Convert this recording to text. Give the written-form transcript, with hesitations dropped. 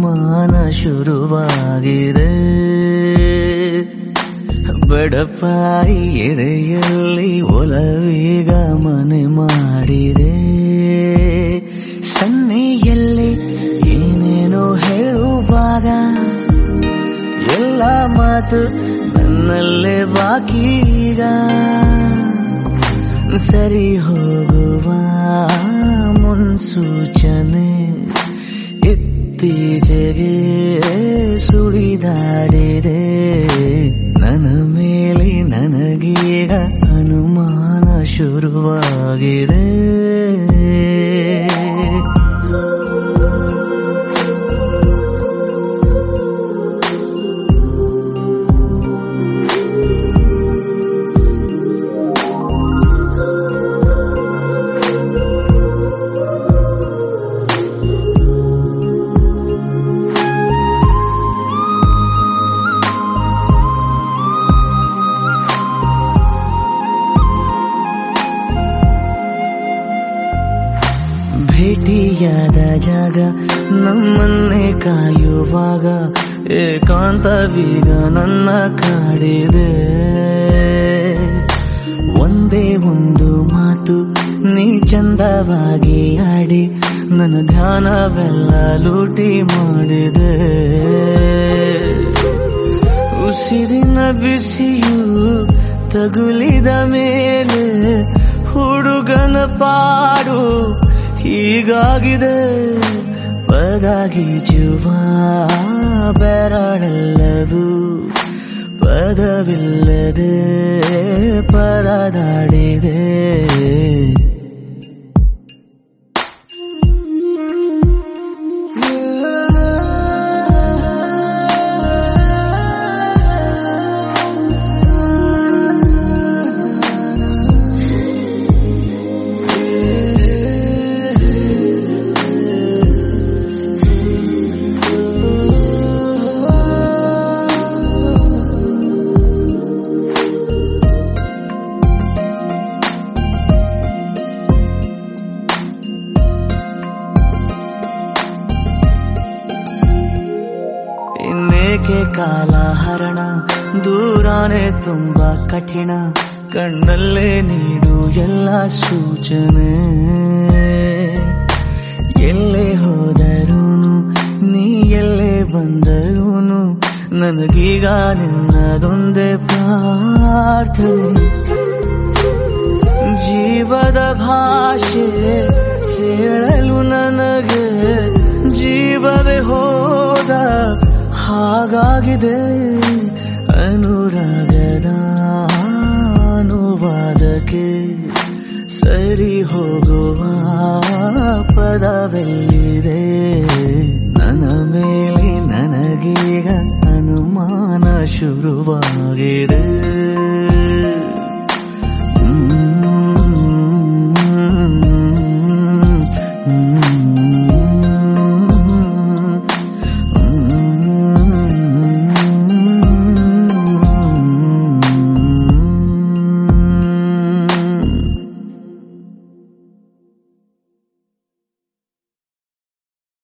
ಅನುಮಾನ ಶುರುವಾಗಿದೆ. ಬಡಪಾಯಿ ಎದೆಯಲ್ಲಿ ಒಲವೀಗ ಮನೆ ಮಾಡಿದೆ. ಸನ್ನೆಯಲ್ಲಿ ಏನೇನೋ ಹೇಳುವಾಗ ಎಲ್ಲ ಮಾತು ನನ್ನಲ್ಲೇ ಬಾಕೀಗ. ಸರಿ ಹೋಗುವ ಮುನ್ಸೂಚನೆ ಇತ್ತೀಚೆಗೆ ಸುಳಿದಾಡಿದೆ. ನನ್ನ ಮೇಲೆ ನನಗೀಗ ಅನುಮಾನ ಶುರುವಾಗಿದೆ. ಭೇಟಿಯಾದ ಜಾಗ ನಮ್ಮನ್ನೇ ಕಾಯುವಾಗ ಏಕಾಂತವೀಗ ನನ್ನ ಕಾಡಿದೆ. ಒಂದೇ ಒಂದು ಮಾತು ನೀ ಚಂದವಾಗಿ ಆಡಿ ನನ್ನ ಧ್ಯಾನವೆಲ್ಲ ಲೂಟಿ ಮಾಡಿದೆ. ಉಸಿರಿನ ಬಿಸಿಯು ತಗುಲಿದ ಮೇಲೆ ಹುಡುಗನ ಪಾಡು ಹೀಗಾಗಿದೆ. ಪದಗೀಜುವ ಬೆರಳೆಲ್ಲವೂ ಪದವಿಲ್ಲದೆ ಪರದಾಡಿದೆ. ಇನ್ನೇಕೆ ಕಾಲಹರಣ ದೂರಾನೆ ತುಂಬಾ ಕಠಿಣ. ಕಣ್ಣಲ್ಲೇ ನೀಡು ಎಲ್ಲ ಸೂಚನೆ. ಎಲ್ಲೇ ಹೋದರೂನು ನೀ ಎಲ್ಲೇ ಬಂದರೂನು ನನಗೀಗ ನಿನ್ನದೊಂದೇ ಪ್ರಾರ್ಥನೆ. ಜೀವದ ಭಾಷೆ ಹೇಳಲು ನನಗೆ ಜೀವವೇ ಹೋದ ಹಾಗಾಗಿದೆ. ಅನುರಾಗದ ಅನುವಾದಕ್ಕೆ ಸರಿ ಹೋಗುವ ಪದವೆಲ್ಲಿದೆ. ನನ್ನ ಮೇಲೆ ನನಗೀಗ ಅನುಮಾನ ಶುರುವಾಗಿದೆ.